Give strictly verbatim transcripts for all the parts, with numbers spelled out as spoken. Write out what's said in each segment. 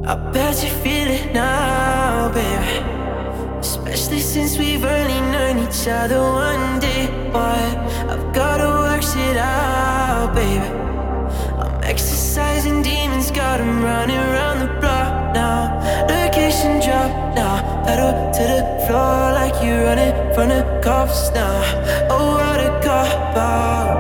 I bet you feel it now, baby. Especially since we've only known each other one day. But I've gotta work shit out, baby. I'm exercising demons, got 'em running around the block now. Location drop now, pedal to the floor like you running from the cops now. Oh, what a cop out.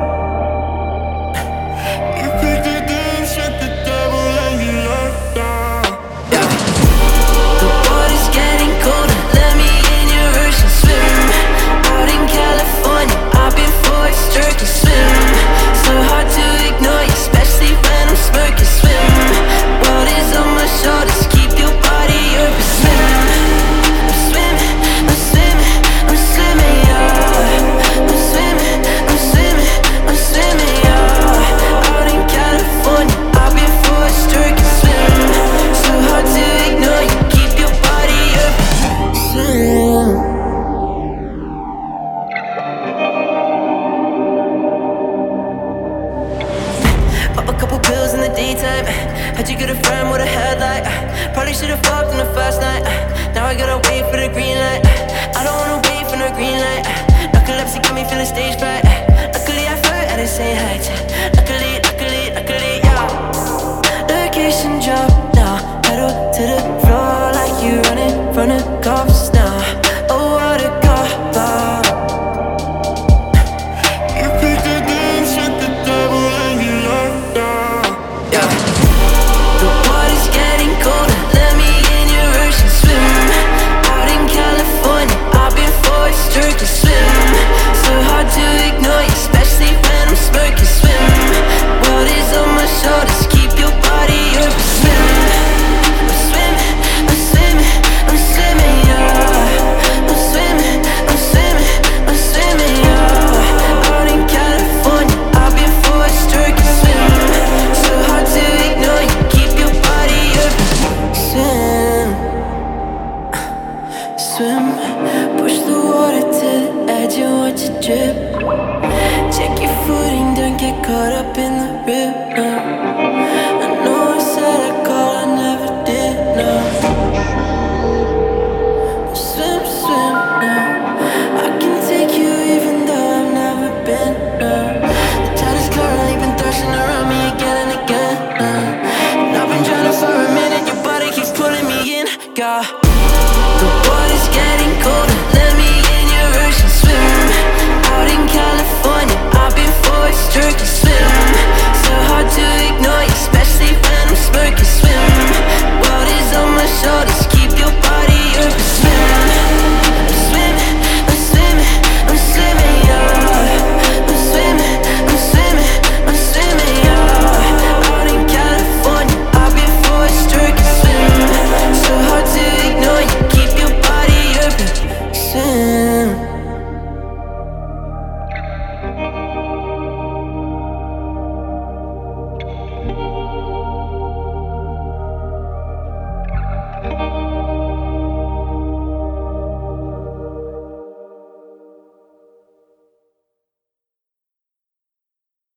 You picked the dance with the devil and you locked down. Yeah. The water's getting colder, let me in your ocean swim. Out in California, I've been for a sturkey swim. So hard to ignore you, especially when I'm smirking. Swim, world is on my shoulders, keep your body open. Swim, I'm swimming, I'm swimming, I'm swimming, yeah. I'm swimming, I'm swimming, I'm swimming, yeah. Out in California, I've been for a sturkey swim. So hard to ignore you, keep your body open. Swim. Pop a couple pills in the daytime. How'd you get a friend with a headlight? Probably should've fucked on the first night. Now I gotta wait for the green light. I don't wanna wait for no green light. Narcolepsy got me feeling stage fright.